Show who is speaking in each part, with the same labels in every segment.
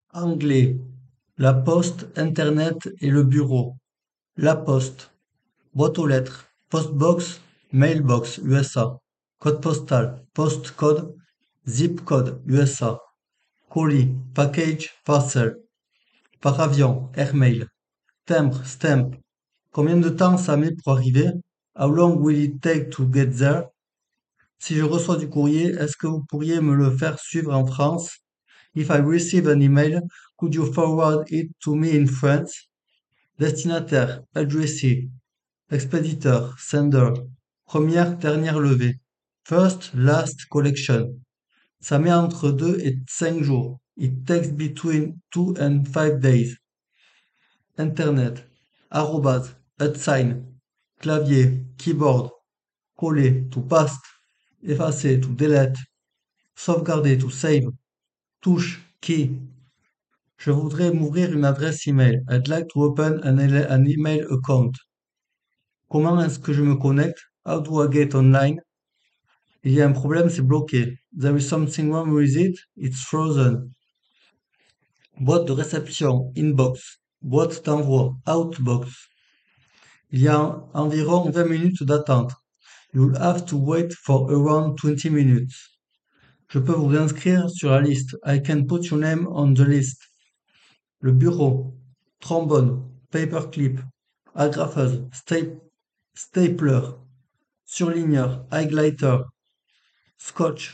Speaker 1: Anglais. La poste, Internet et le bureau. La poste. Boîte aux lettres. Postbox, mailbox, USA. Code postal. Postcode, zip code, USA. Colis, package, parcel. Par avion, airmail. Timbre, stamp. Combien de temps ça met pour arriver? How long will it take to get there? Si je reçois du courrier, est-ce que vous pourriez me le faire suivre en France? If I receive an email, could you forward it to me in France? Destinataire, addressee. Expéditeur, sender. Première, dernière levée. First, last collection. Ça met entre 2 et 5 jours. It takes between 2 and 5 days. Internet. Arrobase, @sign. Clavier, keyboard. Coller, to paste. Effacer, to delete. Sauvegarder, to save. Touche, key. Je voudrais m'ouvrir une adresse email. I'd like to open an email account. Comment est-ce que je me connecte? How do I get online? Il y a un problème, c'est bloqué. There is something wrong with it. It's frozen. Boîte de réception, inbox. Boîte d'envoi, outbox. Il y a environ 20 minutes d'attente. You'll have to wait for around 20 minutes. Je peux vous inscrire sur la liste. I can put your name on the list. Le bureau, trombone, paperclip, agrafeuse, stapler, surligneur, highlighter, scotch,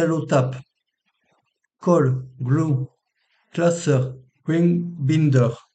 Speaker 1: cellotape, colle, glue, classeur, ring binder.